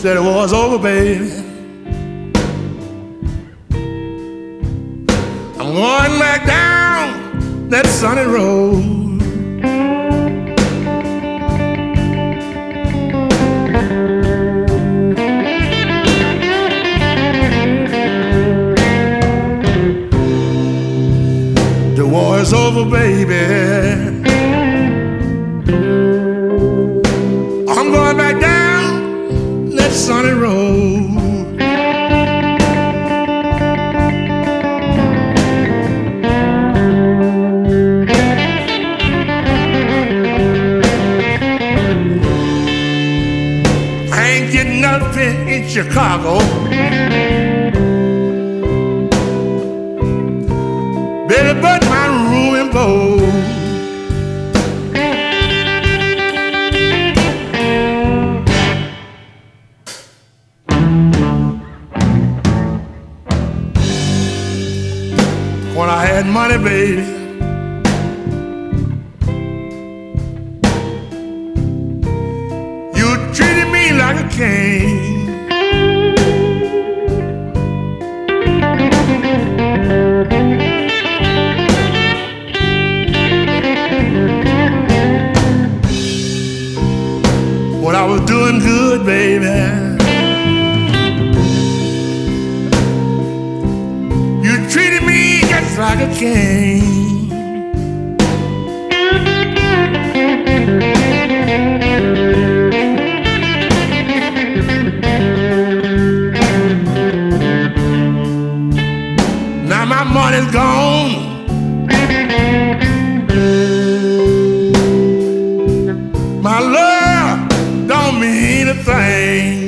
said it was over, baby. I'm going back down that sunny road. The war is over, baby. I'm going back down that sunny road. I ain't getting nothing in Chicago. Baby, but my room and board. When I had money, baby, you treated me like a king. When I was doing good, baby, you treated me just like a king. Now my money's gone. My love don't mean a thing.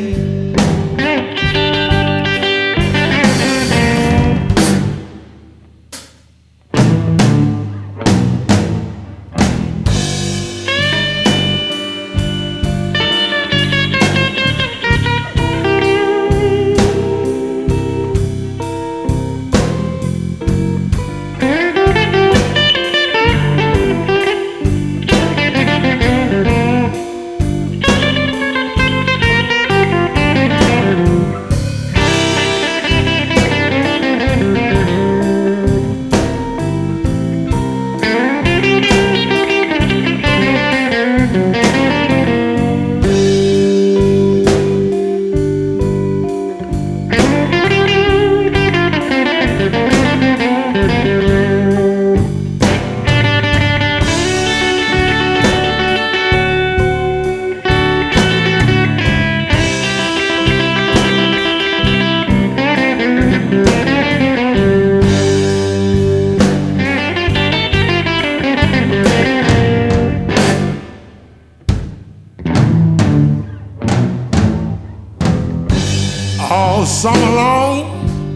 All summer long,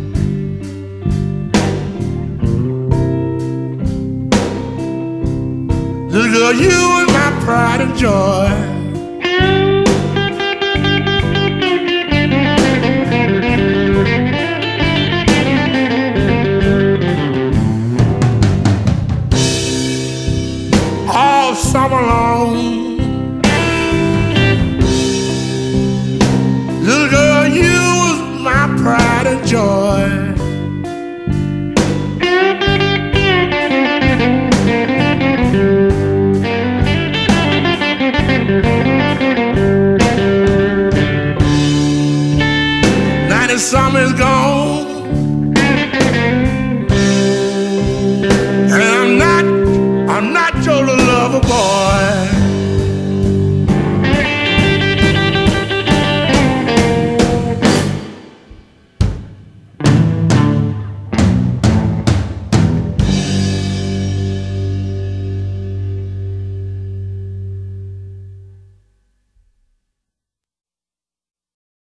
little girl, you was my pride and joy. All summer long, little girl, you was my pride and joy. Now the summer's gone.